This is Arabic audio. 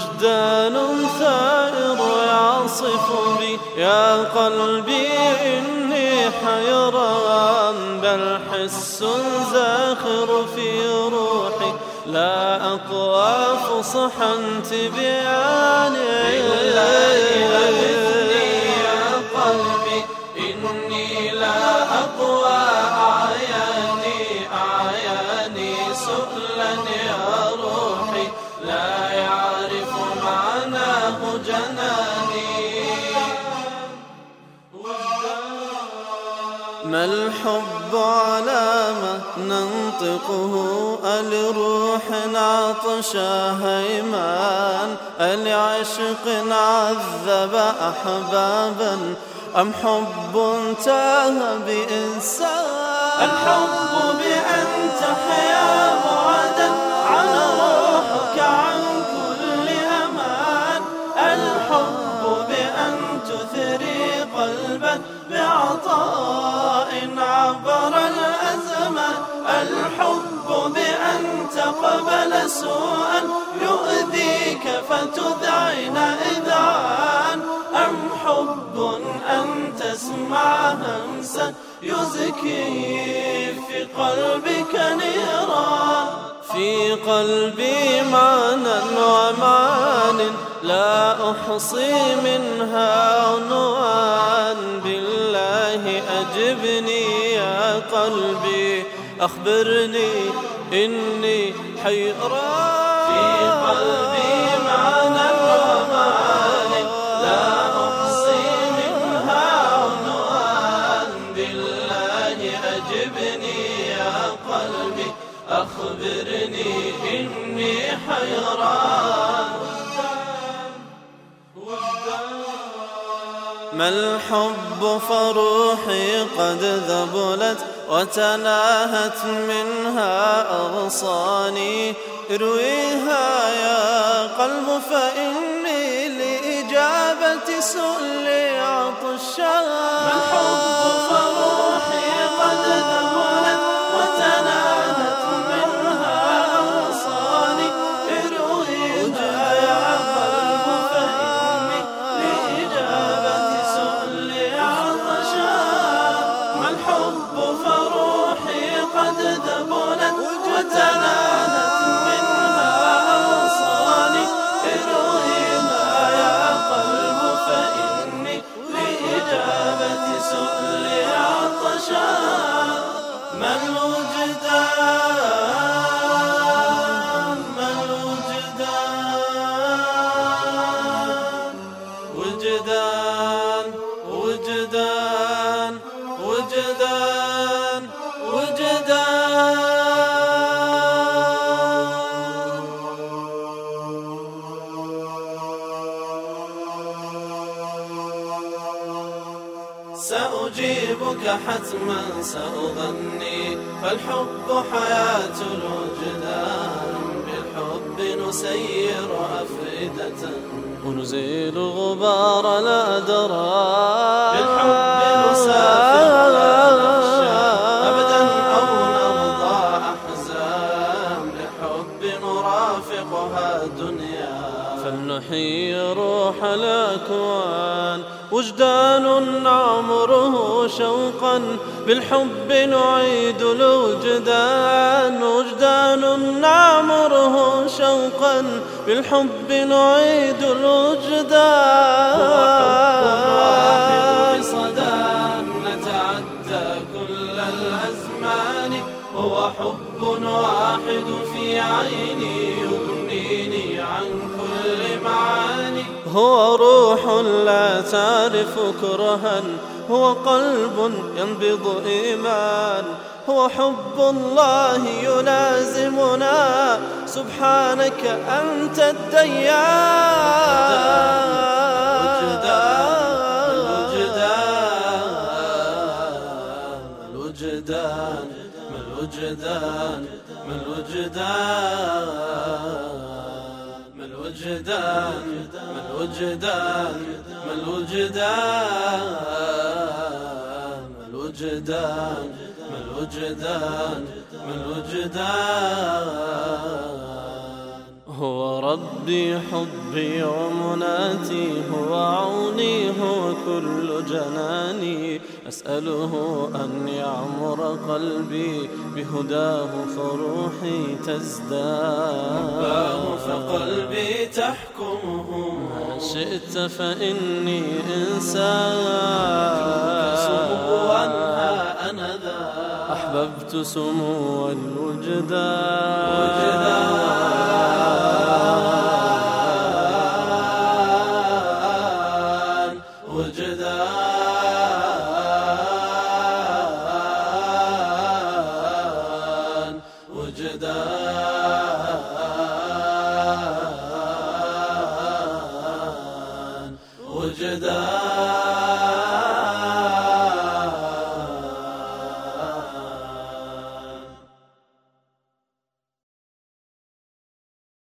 وجدان ثائر يعصف بي يا قلبي إني حيران، بل حس زاخر في روحي لا أقوى فصحا تبياني. أغثني يا قلبي إني لا أقوى أعياني سؤلا يا روحي لا يعرف معناه جناني. ما الحب علامة ننطقه لروح عطشا هيمان، لعشق عذب أحبابا أم حب تاه بإنسان؟ الحب بأن تحيا بعدا عن روحك عن كل أمان، الحب بأن تثري قلبا بعطاء عبر الأزمان، الحب بأن تقبل سوءا يؤذيك فتذعن إذعان، أم حب أن تسمع همسا يزكي في قلبك نيران. في قلبي معنى ومعان لا أحصي منها عنوان، بالله أجبني يا قلبي أخبرني إني حيران. في قلبي معنى ومعان لا أحصي منها عنوان، بالله أجبني يا قلبي أخبرني إني حيران. ما الحب فروحي قد ذبلت وتناهت منها أغصاني، ارويها يا قلب فإني لإجابة سؤلي عطشان. ما الحب فروحي قد ذبلت وتناهت منها أغصاني، ارويها يا قلب فإني لإجابة سؤلي عطشان. ما الحب فروحي قد ذبلت وتناهت منها أغصاني، ارويها يا قلب فإني لإجابة سؤلي عطشان. ما الوجدان ما الوجدان وجدان وجدان وجدان وجدان. سأجيبك حتما سأغني، فالحب حياة الوجدان، بالحب نسير أفئدة ونزيل غبار الأدران، بالحب نسافر لا نخشى أبدا أو نرضى أحزان، بالحب نرافقها دنيا فلنحيي روح الأكوان. وجدان عمره شوقا بالحب نعيد الوجدان، وجدان عمره شوقا بالحب نعيد الوجدان. هو حب واحد بصدى نتعدى كل الأزمان، هو حب واحد في عيني يغنيني عن كل معاني، هو روح لا تعرف كرها، هو قلب ينبض إيمان، هو حب الله يلازمنا سبحانك أنت الديان. الوجدان ما الوجدان ما الوجدان ما الوجدان ما الوجدان ما الوجدان ما الوجدان ما الوجدان ما الوجدان. هو ربي حبي ومناتي، هو عوني، هو كل جناني. أسأله أن يعمر قلبي بهداه فروحي تزداد. فقلبي تحكمه ما شئت فإني إنسان، سموا أنا ذا أحببت سمو الوجدان. وجدان